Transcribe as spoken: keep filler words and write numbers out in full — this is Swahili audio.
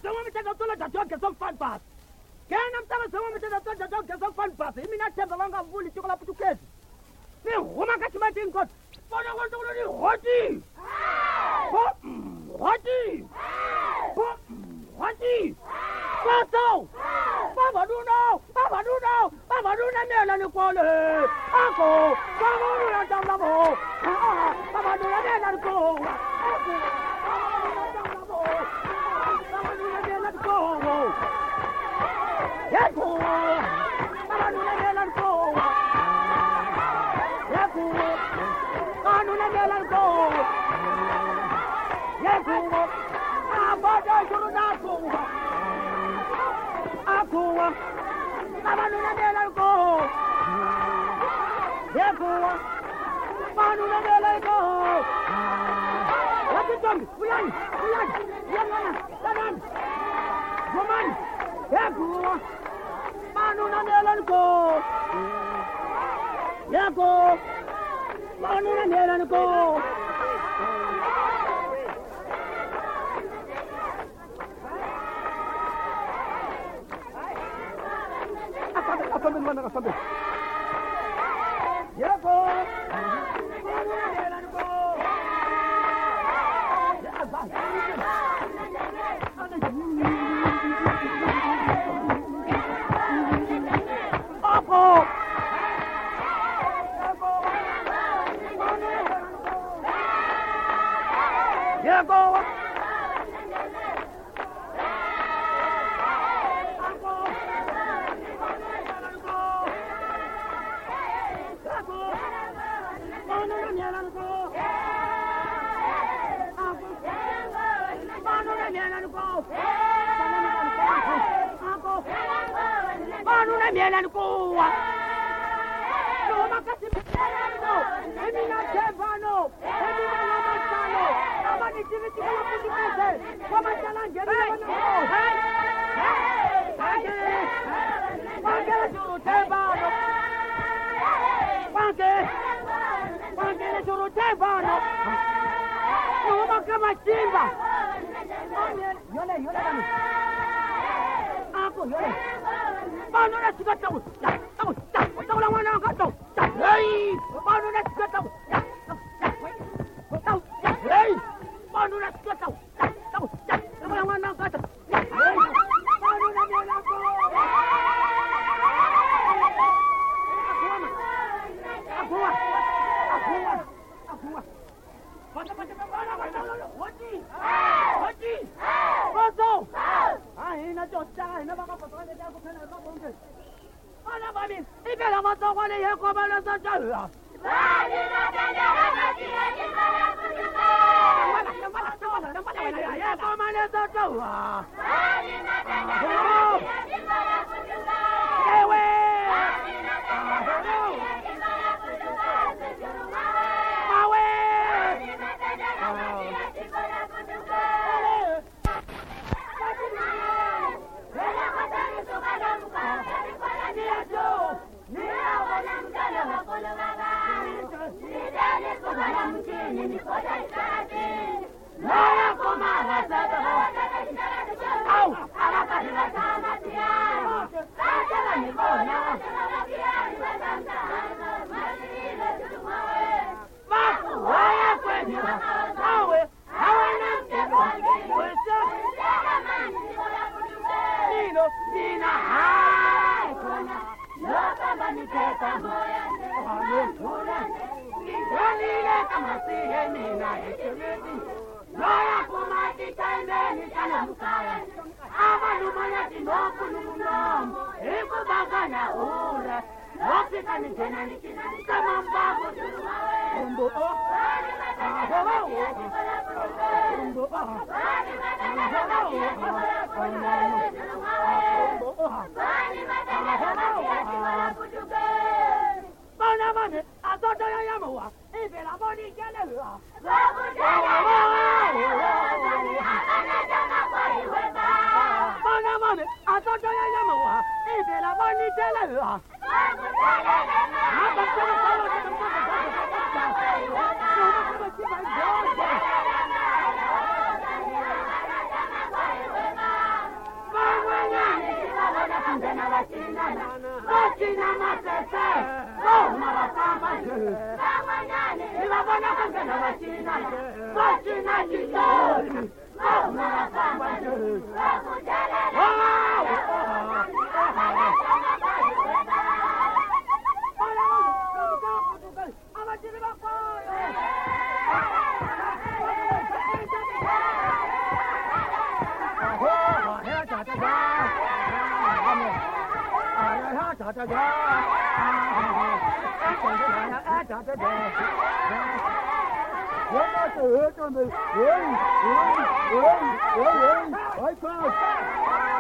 sengwe mthetho tsola jajok so fun pass kena mtaba sengwe mthetho tsola jajok so fun pass imina themba banga vuli tikola putukezi ni huma ka chimati nkot bona ngo ngo ni hoti ho hoti ho hoti Pato! Baba Duno! Baba Duno! Baba Duno nella Nicole! Ako! Baba Duno down the boat! Baba Duno nella Nicole! Ako! Baba Duno nella Nicole! Ecco! Baba Duno nella Nicole! Ecco! Baba Duno nella Nicole! Ecco! Baba Duno nella Nicole! Akuwa, Baba Nuna Nela Go. Yakuwa, Baba Nuna Nela Go. What is done? Ulan, Ulan, Yamana, Sanan, Woman, Yakuwa, Baba Nuna Nela Go. Yakuwa, Baba Nuna Nela Go. Sambil mana sambil. Ya ko. Apa? Ya ko. Miela kuwa no makasi miela emina chevano emina namasalo amani chiviti kama kujipese kama chalangeri bana pake pake juru chevano pake pake juru chevano no makama chimba yole yole dami ako yole Bano na sigat tahu, tahu, tahu, tahu lang mana ang tahu, hey, bano na sigat tahu, tahu, tahu, hey, bano na sigat tahu, tahu, tahu lang mana ang tahu, hey, bano na nila ko, aku mah, aku mah, aku mah, macam macam mana mana, wati, wati, foto, ah ini jauh jangan, ini bakal foto ni jangan foto ni. Ana mami, ibe la mato wale ye ko bala sa jalla. Bali na tanya ramati ye ki bala kutuka. Wala wala wala wala ye ko male sa jalla. Bali na tanya ramati ye ki bala kutuka. Ewe. Bali na tanya ramati ye ki bala kutuka. Sejuruma. Mawe. Bali na tanya ramati ye ki bala kutuka. Wala matani sukada muka. What the heck on the... Oi, oi, oi, oi, oi,